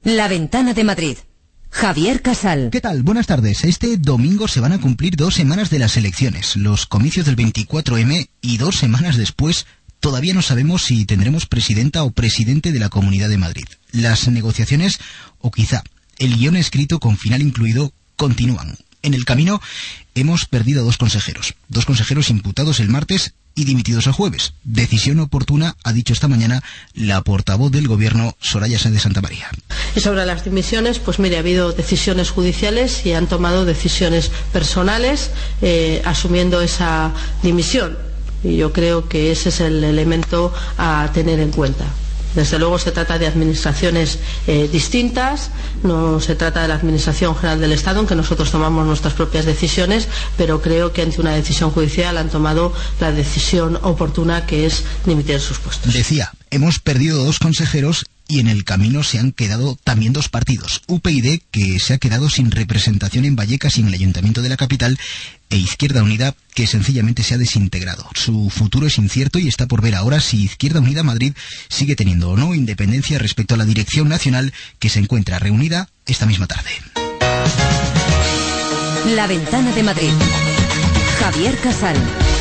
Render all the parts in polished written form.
La Ventana de Madrid. Javier Casal. ¿Qué tal? Buenas tardes. Este domingo se van a cumplir 2 semanas de las elecciones, los comicios del 24M, y 2 semanas después todavía no sabemos si tendremos presidenta o presidente de la Comunidad de Madrid. Las negociaciones, o quizá el guión escrito con final incluido, continúan. En el camino hemos perdido a 2 consejeros imputados el martes y dimitidos el jueves. Decisión oportuna, ha dicho esta mañana la portavoz del Gobierno, Soraya Sáenz de Santamaría. Y sobre las dimisiones, pues mire, ha habido decisiones judiciales y han tomado decisiones personales asumiendo esa dimisión. Y yo creo que ese es el elemento a tener en cuenta. Desde luego se trata de administraciones distintas, no se trata de la Administración General del Estado, en que nosotros tomamos nuestras propias decisiones, pero creo que ante una decisión judicial han tomado la decisión oportuna, que es dimitir sus puestos. Decía, hemos perdido 2 consejeros y en el camino se han quedado también 2 partidos. UPyD, que se ha quedado sin representación en Vallecas y en el Ayuntamiento de la capital, e Izquierda Unida, que sencillamente se ha desintegrado. Su futuro es incierto y está por ver ahora si Izquierda Unida Madrid sigue teniendo o no independencia respecto a la dirección nacional, que se encuentra reunida esta misma tarde. La Ventana de Madrid. Javier Casal.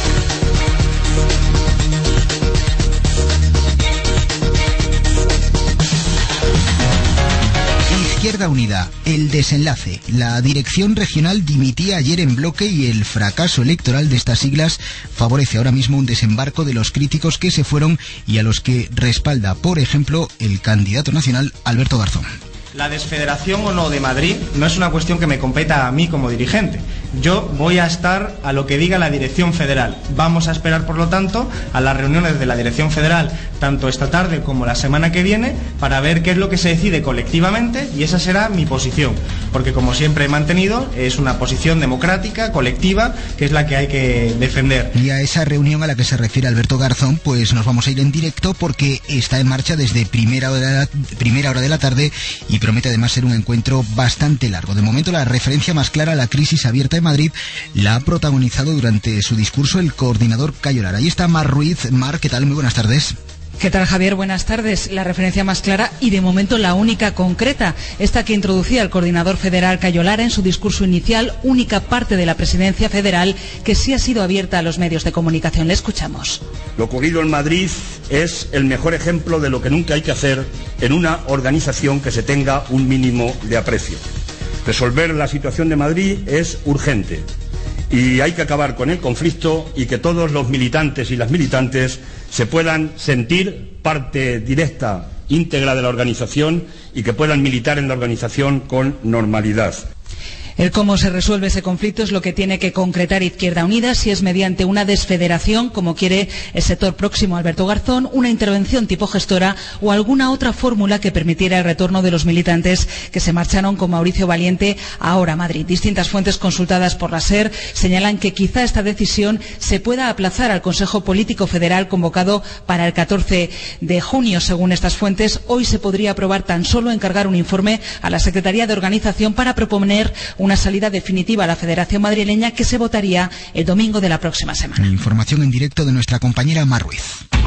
Izquierda Unida, el desenlace. La dirección regional dimitía ayer en bloque y el fracaso electoral de estas siglas favorece ahora mismo un desembarco de los críticos que se fueron y a los que respalda, por ejemplo, el candidato nacional Alberto Garzón. La desfederación o no de Madrid no es una cuestión que me competa a mí como dirigente. Yo voy a estar a lo que diga la dirección federal. Vamos a esperar, por lo tanto, a las reuniones de la dirección federal, tanto esta tarde como la semana que viene, para ver qué es lo que se decide colectivamente, y esa será mi posición. Porque, como siempre he mantenido, es una posición democrática, colectiva, que es la que hay que defender. Y a esa reunión a la que se refiere Alberto Garzón, pues nos vamos a ir en directo, porque está en marcha desde primera hora de la tarde y promete además ser un encuentro bastante largo. De momento, la referencia más clara a la crisis abierta en Madrid la ha protagonizado durante su discurso el coordinador Cayo Lara. Ahí está Mar Ruiz. Mar, ¿qué tal? Muy buenas tardes. ¿Qué tal, Javier? Buenas tardes. La referencia más clara y de momento la única concreta, esta que introducía el coordinador federal Cayo Lara en su discurso inicial, única parte de la presidencia federal que sí ha sido abierta a los medios de comunicación. Le escuchamos. Lo ocurrido en Madrid es el mejor ejemplo de lo que nunca hay que hacer en una organización que se tenga un mínimo de aprecio. Resolver la situación de Madrid es urgente y hay que acabar con el conflicto y que todos los militantes y las militantes se puedan sentir parte directa, íntegra de la organización y que puedan militar en la organización con normalidad. El cómo se resuelve ese conflicto es lo que tiene que concretar Izquierda Unida, si es mediante una desfederación, como quiere el sector próximo a Alberto Garzón, una intervención tipo gestora o alguna otra fórmula que permitiera el retorno de los militantes que se marcharon con Mauricio Valiente ahora a Madrid. Distintas fuentes consultadas por la SER señalan que quizá esta decisión se pueda aplazar al Consejo Político Federal convocado para el 14 de junio. Según estas fuentes, hoy se podría aprobar tan solo encargar un informe a la Secretaría de Organización para proponer una salida definitiva a la Federación Madrileña, que se votaría el domingo de la próxima semana. Información en directo de nuestra compañera Mar Ruiz.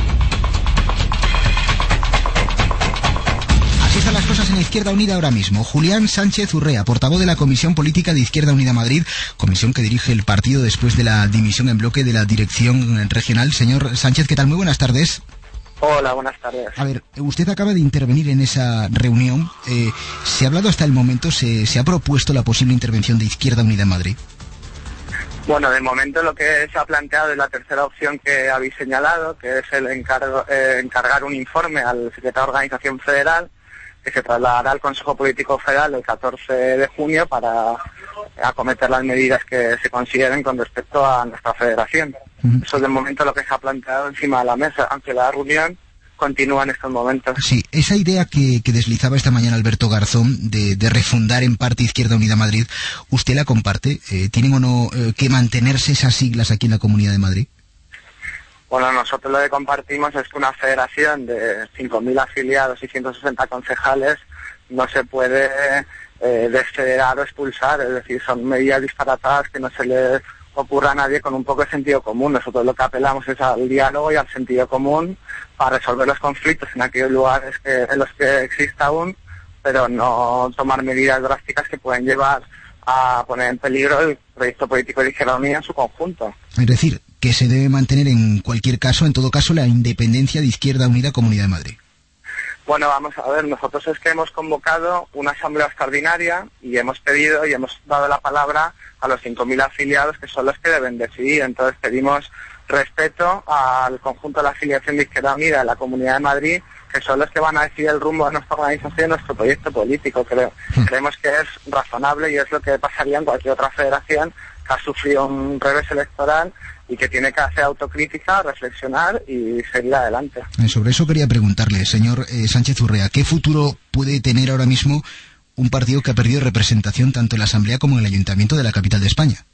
Así están las cosas en Izquierda Unida ahora mismo. Julián Sánchez Urrea, portavoz de la Comisión Política de Izquierda Unida Madrid, comisión que dirige el partido después de la dimisión en bloque de la dirección regional. Señor Sánchez, ¿qué tal? Muy buenas tardes. Hola, buenas tardes. A ver, usted acaba de intervenir en esa reunión. ¿Se ha hablado hasta el momento, se ha propuesto la posible intervención de Izquierda Unida en Madrid? Bueno, de momento lo que se ha planteado es la tercera opción que habéis señalado, que es el encargar un informe al secretario de Organización Federal, que se trasladará al Consejo Político Federal el 14 de junio para acometer las medidas que se consideren con respecto a nuestra federación. Eso es de momento lo que se ha planteado encima de la mesa, aunque la reunión continúa en estos momentos. Sí, esa idea que deslizaba esta mañana Alberto Garzón de refundar en parte Izquierda Unida Madrid, ¿usted la comparte? ¿Tienen o no que mantenerse esas siglas aquí en la Comunidad de Madrid? Bueno, nosotros lo que compartimos es que una federación de 5.000 afiliados y 160 concejales no se puede desfederar o expulsar, es decir, son medidas disparatadas que no se le ocurra a nadie con un poco de sentido común. Nosotros lo que apelamos es al diálogo y al sentido común para resolver los conflictos en aquellos lugares en los que exista aún, pero no tomar medidas drásticas que pueden llevar a poner en peligro el proyecto político de Izquierda Unida en su conjunto. Es decir, que se debe mantener en todo caso, la independencia de Izquierda Unida Comunidad de Madrid. Bueno, vamos a ver, nosotros es que hemos convocado una asamblea extraordinaria y hemos pedido y hemos dado la palabra a los 5.000 afiliados, que son los que deben decidir. Entonces pedimos respeto al conjunto de la afiliación de Izquierda Unida de la Comunidad de Madrid, que son los que van a decidir el rumbo de nuestra organización, nuestro proyecto político, creo. Creemos que es razonable y es lo que pasaría en cualquier otra federación que ha sufrido un revés electoral y que tiene que hacer autocrítica, reflexionar y seguir adelante. Sobre eso quería preguntarle, señor Sánchez Urrea, ¿qué futuro puede tener ahora mismo un partido que ha perdido representación tanto en la Asamblea como en el Ayuntamiento de la capital de España?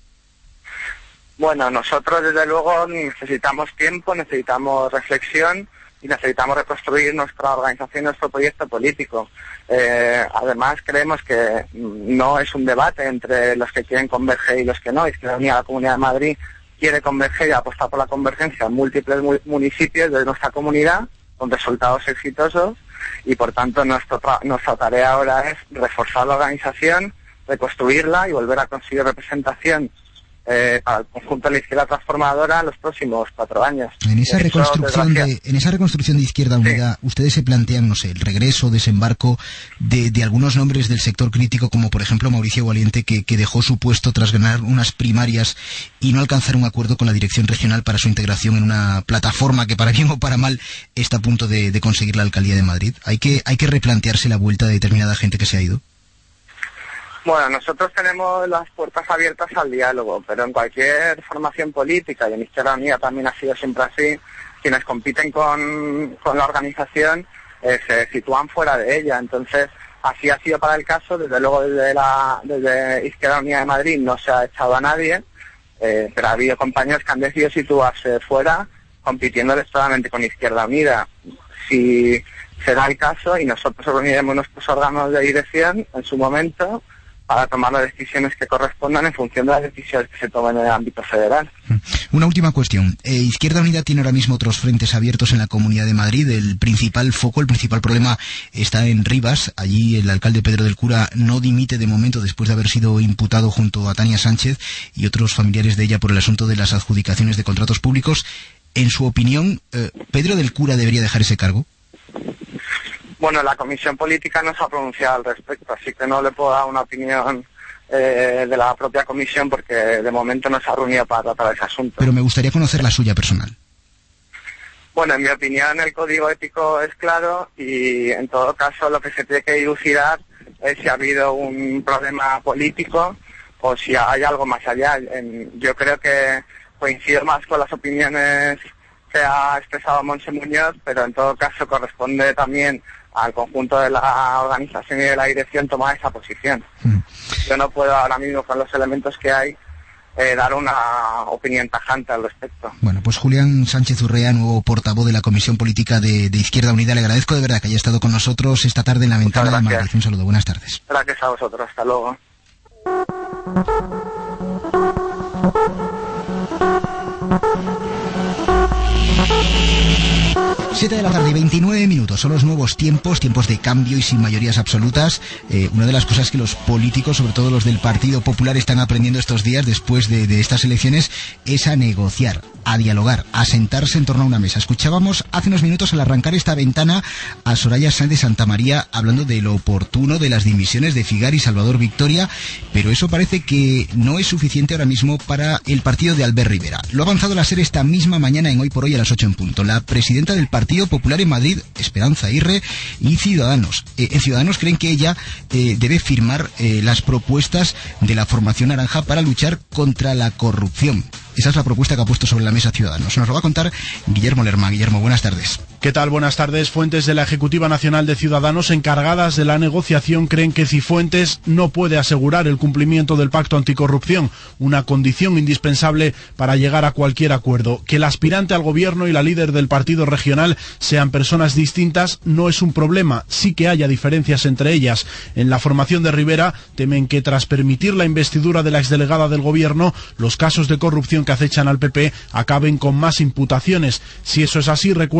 Bueno, nosotros desde luego necesitamos tiempo, necesitamos reflexión y necesitamos reconstruir nuestra organización, nuestro proyecto político. Además, creemos que no es un debate entre los que quieren converger y los que no. Izquierda Unida, la Comunidad de Madrid, quiere converger y apostar por la convergencia en múltiples municipios de nuestra comunidad, con resultados exitosos, y por tanto nuestra tarea ahora es reforzar la organización, reconstruirla y volver a conseguir representación para el conjunto de la izquierda transformadora en los próximos 4 años. En esa reconstrucción de Izquierda Unida, sí, ustedes se plantean, no sé, el regreso, desembarco de algunos nombres del sector crítico, como por ejemplo Mauricio Valiente, que dejó su puesto tras ganar unas primarias y no alcanzar un acuerdo con la dirección regional para su integración en una plataforma que, para bien o para mal, está a punto de conseguir la alcaldía de Madrid. ¿Hay que replantearse la vuelta de determinada gente que se ha ido? Bueno, nosotros tenemos las puertas abiertas al diálogo, pero en cualquier formación política, y en Izquierda Unida también ha sido siempre así, quienes compiten con la organización se sitúan fuera de ella. Entonces, así ha sido para el caso. Desde luego, desde Izquierda Unida de Madrid no se ha echado a nadie, pero ha habido compañeros que han decidido situarse fuera, compitiendo electoralmente con Izquierda Unida. Si será el caso, y nosotros reuniremos nuestros órganos de dirección en su momento, para tomar las decisiones que correspondan en función de las decisiones que se tomen en el ámbito federal. Una última cuestión. Izquierda Unida tiene ahora mismo otros frentes abiertos en la Comunidad de Madrid. El principal problema está en Rivas. Allí el alcalde Pedro del Cura no dimite de momento después de haber sido imputado junto a Tania Sánchez y otros familiares de ella por el asunto de las adjudicaciones de contratos públicos. En su opinión, ¿Pedro del Cura debería dejar ese cargo? Bueno, la Comisión Política no se ha pronunciado al respecto, así que no le puedo dar una opinión de la propia Comisión, porque de momento no se ha reunido para tratar ese asunto. Pero me gustaría conocer la suya personal. Bueno, en mi opinión el código ético es claro y en todo caso lo que se tiene que dilucidar es si ha habido un problema político o si hay algo más allá. Yo creo que coincido más con las opiniones que ha expresado Montse Muñoz, pero en todo caso corresponde también al conjunto de la organización y de la dirección tomar esa posición. Yo no puedo ahora mismo, con los elementos que hay, dar una opinión tajante al respecto. Bueno, pues Julián Sánchez Urrea, nuevo portavoz de la Comisión Política de Izquierda Unida, le agradezco de verdad que haya estado con nosotros esta tarde en la ventana de Madrid. Un saludo, buenas tardes. Gracias a vosotros, hasta luego. 7 de la tarde y 29 minutos, son los nuevos tiempos de cambio y sin mayorías absolutas. Una de las cosas que los políticos, sobre todo los del Partido Popular, están aprendiendo estos días después de estas elecciones es a negociar, a dialogar, a sentarse en torno a una mesa. Escuchábamos hace unos minutos al arrancar esta ventana a Soraya Sáenz de Santamaría hablando de lo oportuno de las dimisiones de Figar y Salvador Victoria, pero eso parece que no es suficiente ahora mismo para el partido de Albert Rivera. Lo ha avanzado la SER esta misma mañana en Hoy por Hoy a las 8 en punto. La presidenta del Partido Popular en Madrid, Esperanza Aguirre, y Ciudadanos. En Ciudadanos creen que ella debe firmar las propuestas de la formación naranja para luchar contra la corrupción. Esa es la propuesta que ha puesto sobre la mesa Ciudadanos. Nos lo va a contar Guillermo Lerma. Guillermo, buenas tardes. ¿Qué tal? Buenas tardes. Fuentes de la Ejecutiva Nacional de Ciudadanos encargadas de la negociación creen que Cifuentes no puede asegurar el cumplimiento del pacto anticorrupción, una condición indispensable para llegar a cualquier acuerdo. Que el aspirante al gobierno y la líder del partido regional sean personas distintas no es un problema, sí que haya diferencias entre ellas. En la formación de Rivera temen que tras permitir la investidura de la exdelegada del gobierno, los casos de corrupción que acechan al PP acaben con más imputaciones. Si eso es así, recuerdan,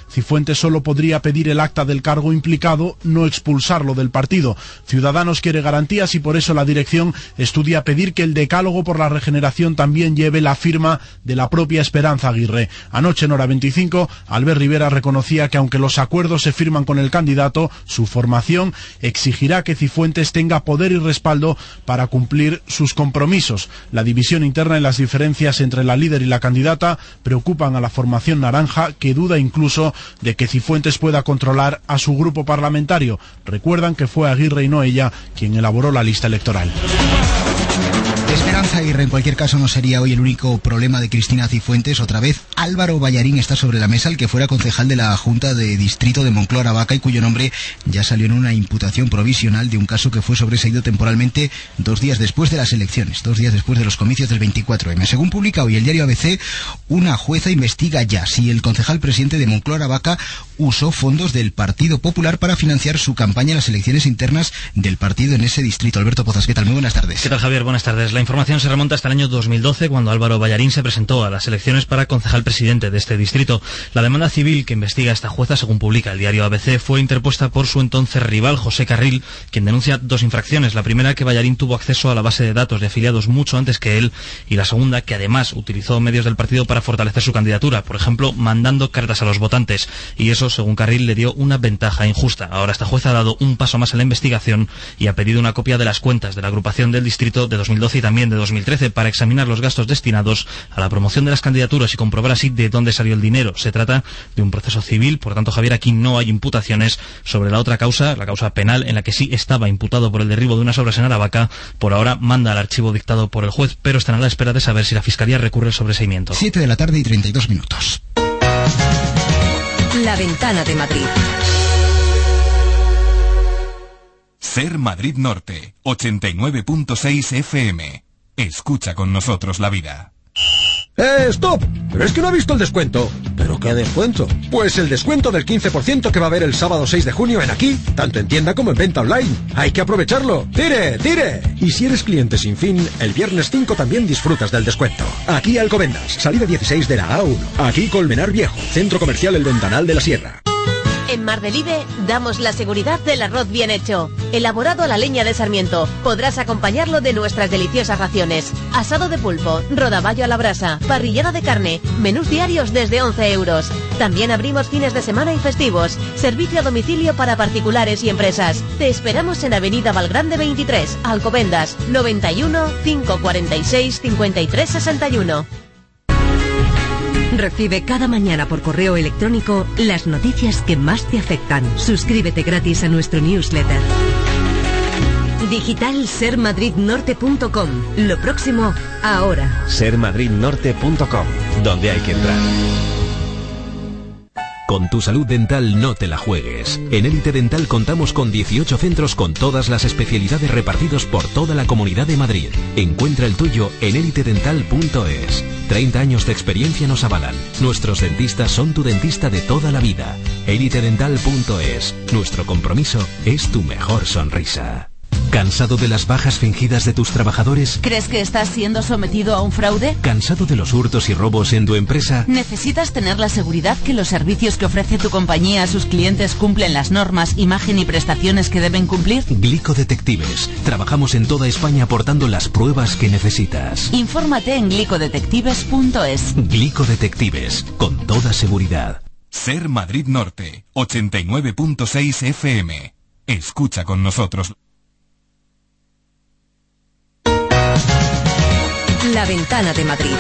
Cifuentes solo podría pedir el acta del cargo implicado, no expulsarlo del partido. Ciudadanos quiere garantías y por eso la dirección estudia pedir que el decálogo por la regeneración también lleve la firma de la propia Esperanza Aguirre. Anoche en Hora 25, Albert Rivera reconocía que aunque los acuerdos se firman con el candidato, su formación exigirá que Cifuentes tenga poder y respaldo para cumplir sus compromisos. La división interna y las diferencias entre la líder y la candidata preocupan a la formación naranja, que duda incluso de que Cifuentes pueda controlar a su grupo parlamentario. Recuerdan que fue Aguirre y no ella quien elaboró la lista electoral. Esperanza Aguirre, en cualquier caso, no sería hoy el único problema de Cristina Cifuentes. Otra vez, Álvaro Ballarín está sobre la mesa, el que fuera concejal de la Junta de Distrito de Moncloa-Aravaca y cuyo nombre ya salió en una imputación provisional de un caso que fue sobreseído temporalmente 2 días después de las elecciones, 2 días después de los comicios del 24M. Según publica hoy el diario ABC, una jueza investiga ya si el concejal presidente de Moncloa-Aravaca usó fondos del Partido Popular para financiar su campaña en las elecciones internas del partido en ese distrito. Alberto Pozas, ¿qué tal? Muy buenas tardes. ¿Qué tal, Javier? Buenas tardes. La información se remonta hasta el año 2012, cuando Álvaro Ballarín se presentó a las elecciones para concejal presidente de este distrito. La demanda civil que investiga esta jueza, según publica el diario ABC, fue interpuesta por su entonces rival, José Carril, quien denuncia 2 infracciones. La primera, que Ballarín tuvo acceso a la base de datos de afiliados mucho antes que él, y la segunda, que además utilizó medios del partido para fortalecer su candidatura, por ejemplo, mandando cartas a los votantes. Y eso, según Carril, le dio una ventaja injusta. Ahora esta jueza ha dado un paso más en la investigación y ha pedido una copia de las cuentas de la agrupación del distrito de 2012 y también de 2013 para examinar los gastos destinados a la promoción de las candidaturas y comprobar así de dónde salió el dinero. Se trata de un proceso civil, por tanto, Javier, aquí no hay imputaciones. Sobre la otra causa, la causa penal, en la que sí estaba imputado por el derribo de unas obras en Aravaca, por ahora manda al archivo dictado por el juez, pero están a la espera de saber si la Fiscalía recurre el sobreseimiento. 7 de la tarde y 32 minutos. La Ventana de Madrid. Ser Madrid Norte, 89.6 FM. Escucha con nosotros la vida. ¡Stop! ¿Pero es que no ha visto el descuento? ¿Pero qué descuento? Pues el descuento del 15% que va a haber el sábado 6 de junio en Aquí, tanto en tienda como en venta online. ¡Hay que aprovecharlo! ¡Tire, tire! Y si eres cliente sin fin, el viernes 5 también disfrutas del descuento. Aquí Alcobendas, salida 16 de la A1. Aquí Colmenar Viejo, Centro Comercial El Ventanal de la Sierra. En Mardelive damos la seguridad del arroz bien hecho, elaborado a la leña de Sarmiento. Podrás acompañarlo de nuestras deliciosas raciones: asado de pulpo, rodaballo a la brasa, parrillada de carne, menús diarios desde 11 euros. También abrimos fines de semana y festivos, servicio a domicilio para particulares y empresas. Te esperamos en Avenida Valgrande 23, Alcobendas, 91 546 53 61. Recibe cada mañana por correo electrónico las noticias que más te afectan. Suscríbete gratis a nuestro newsletter. Digital sermadridnorte.com. Lo próximo, ahora. Sermadridnorte.com, donde hay que entrar. Con tu salud dental no te la juegues. En Élite Dental contamos con 18 centros con todas las especialidades repartidos por toda la Comunidad de Madrid. Encuentra el tuyo en elitedental.es. 30 años de experiencia nos avalan. Nuestros dentistas son tu dentista de toda la vida. elitedental.es. Nuestro compromiso es tu mejor sonrisa. ¿Cansado de las bajas fingidas de tus trabajadores? ¿Crees que estás siendo sometido a un fraude? ¿Cansado de los hurtos y robos en tu empresa? ¿Necesitas tener la seguridad que los servicios que ofrece tu compañía a sus clientes cumplen las normas, imagen y prestaciones que deben cumplir? Glicodetectives. Trabajamos en toda España aportando las pruebas que necesitas. Infórmate en glicodetectives.es. Glicodetectives, con toda seguridad. Ser Madrid Norte, 89.6 FM. Escucha con nosotros. La Ventana de Madrid.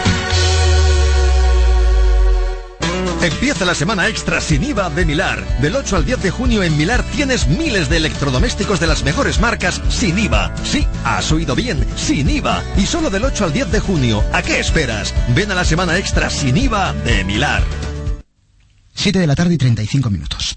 Empieza la semana extra sin IVA de Milar. Del 8 al 10 de junio en Milar tienes miles de electrodomésticos de las mejores marcas sin IVA. Sí, has oído bien, sin IVA. Y solo del 8 al 10 de junio. ¿A qué esperas? Ven a la semana extra sin IVA de Milar. 7 de la tarde y 35 minutos.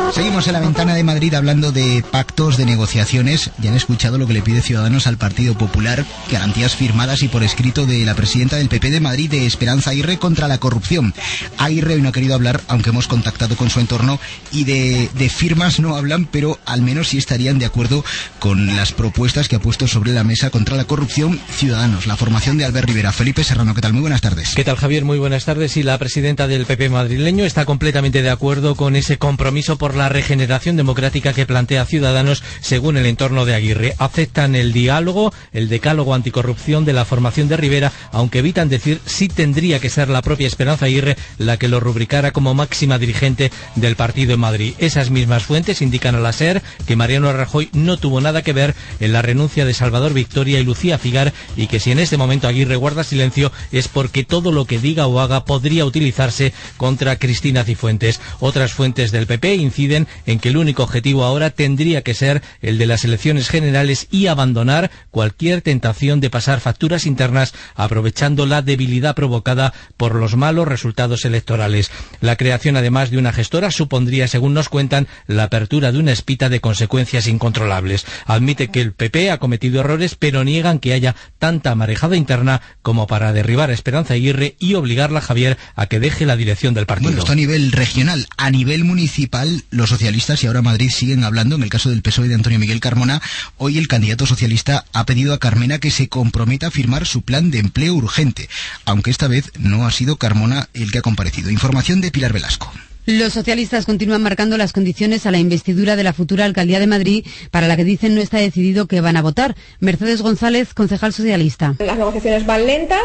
Seguimos en la ventana de Madrid hablando de pactos, de negociaciones. Ya han escuchado lo que le pide Ciudadanos al Partido Popular, garantías firmadas y por escrito de la presidenta del PP de Madrid, de Esperanza Aguirre, contra la corrupción. Aguirre hoy no ha querido hablar, aunque hemos contactado con su entorno, y de firmas no hablan, pero al menos sí estarían de acuerdo con las propuestas que ha puesto sobre la mesa contra la corrupción Ciudadanos. La formación de Albert Rivera. Felipe Serrano, ¿qué tal? Muy buenas tardes. ¿Qué tal, Javier? Muy buenas tardes. Y la presidenta del PP madrileño está completamente de acuerdo con ese compromiso por la regeneración democrática que plantea Ciudadanos, según el entorno de Aguirre. Aceptan el diálogo, el decálogo anticorrupción de la formación de Rivera, aunque evitan decir si tendría que ser la propia Esperanza Aguirre la que lo rubricara como máxima dirigente del partido en Madrid. Esas mismas fuentes indican a la SER que Mariano Rajoy no tuvo nada que ver en la renuncia de Salvador Victoria y Lucía Figar, y que si en este momento Aguirre guarda silencio es porque todo lo que diga o haga podría utilizarse contra Cristina Cifuentes. Otras fuentes del PP inciden en que el único objetivo ahora tendría que ser el de las elecciones generales y abandonar cualquier tentación de pasar facturas internas aprovechando la debilidad provocada por los malos resultados electorales. La creación además de una gestora supondría, según nos cuentan, la apertura de una espita de consecuencias incontrolables. Admite que el PP ha cometido errores, pero niegan que haya tanta marejada interna como para derribar a Esperanza Aguirre y obligarla, Javier, a que deje la dirección del partido. Bueno, esto a nivel regional. A nivel municipal, los socialistas y ahora Madrid siguen hablando. En el caso del PSOE de Antonio Miguel Carmona, hoy el candidato socialista ha pedido a Carmena que se comprometa a firmar su plan de empleo urgente, aunque esta vez no ha sido Carmona el que ha comparecido. Información de Pilar Velasco. Los socialistas continúan marcando las condiciones a la investidura de la futura alcaldía de Madrid, para la que dicen no está decidido que van a votar. Mercedes González, concejal socialista. Las negociaciones van lentas.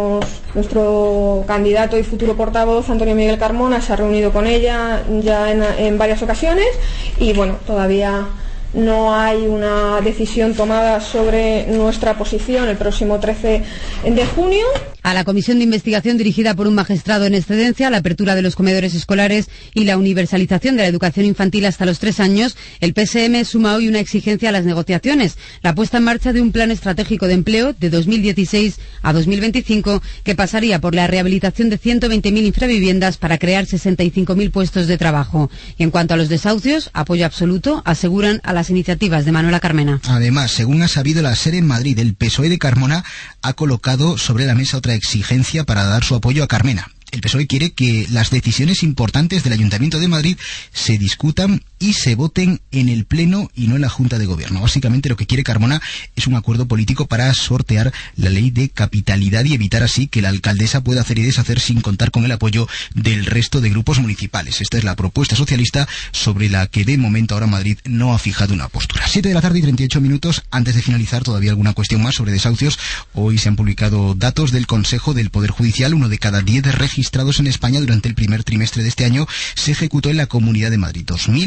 Nuestro candidato y futuro portavoz, Antonio Miguel Carmona, se ha reunido con ella ya en varias ocasiones y todavía no hay una decisión tomada sobre nuestra posición el próximo 13 de junio. A la comisión de investigación dirigida por un magistrado en excedencia, la apertura de los comedores escolares y la universalización de la educación infantil hasta los 3 años, el PSM suma hoy una exigencia a las negociaciones: la puesta en marcha de un plan estratégico de empleo de 2016 a 2025 que pasaría por la rehabilitación de 120.000 infraviviendas para crear 65.000 puestos de trabajo. Y en cuanto a los desahucios, apoyo absoluto, aseguran a las iniciativas de Manuela Carmena. Además, según ha sabido la SER en Madrid, el PSOE de Carmona ha colocado sobre la mesa otra exigencia para dar su apoyo a Carmena. El PSOE quiere que las decisiones importantes del Ayuntamiento de Madrid se discutan y se voten en el Pleno y no en la Junta de Gobierno. Básicamente lo que quiere Carmona es un acuerdo político para sortear la ley de capitalidad y evitar así que la alcaldesa pueda hacer y deshacer sin contar con el apoyo del resto de grupos municipales. Esta es la propuesta socialista sobre la que de momento ahora Madrid no ha fijado una postura. 7:38 a.m. Antes de finalizar, todavía alguna cuestión más sobre desahucios. Hoy se han publicado datos del Consejo del Poder Judicial. 1 de cada 10 registrados en España durante el primer trimestre de este año se ejecutó en la Comunidad de Madrid.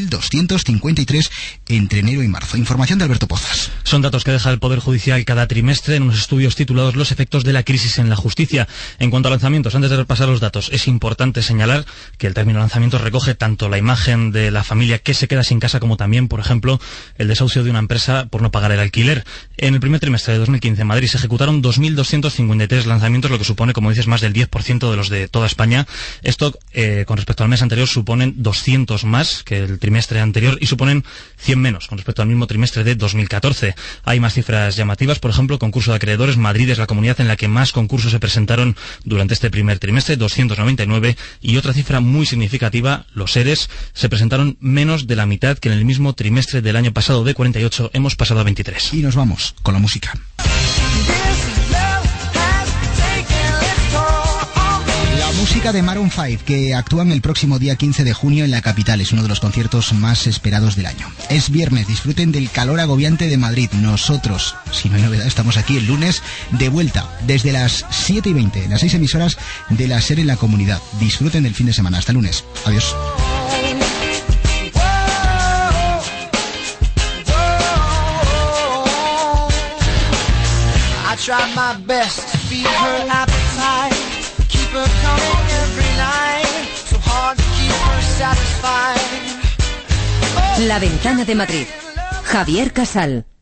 2.253 entre enero y marzo. Información de Alberto Pozas. Son datos que deja el Poder Judicial cada trimestre en unos estudios titulados Los efectos de la crisis en la justicia. En cuanto a lanzamientos, antes de repasar los datos, es importante señalar que el término lanzamientos recoge tanto la imagen de la familia que se queda sin casa como también, por ejemplo, el desahucio de una empresa por no pagar el alquiler. En el primer trimestre de 2015 en Madrid se ejecutaron 2.253 lanzamientos, lo que supone, como dices, más del 10% de los de toda España. Esto, con respecto al mes anterior, suponen 200 más que el trimestre anterior y suponen 100 menos con respecto al mismo trimestre de 2014. Hay más cifras llamativas, por ejemplo, concurso de acreedores. Madrid es la comunidad en la que más concursos se presentaron durante este primer trimestre, 299, y otra cifra muy significativa, los ERES, se presentaron menos de la mitad que en el mismo trimestre del año pasado. De 48 hemos pasado a 23. Y nos vamos con la música. Música de Maroon 5, que actúan el próximo día 15 de junio en la capital. Es uno de los conciertos más esperados del año. Es viernes, disfruten del calor agobiante de Madrid. Nosotros, si no hay novedad, estamos aquí el lunes de vuelta desde las 7:20, las 6 emisoras de la SER en la comunidad. Disfruten del fin de semana. Hasta el lunes. Adiós. Her coming every night, so hard to keep her satisfied. La ventana de Madrid. Javier Casal.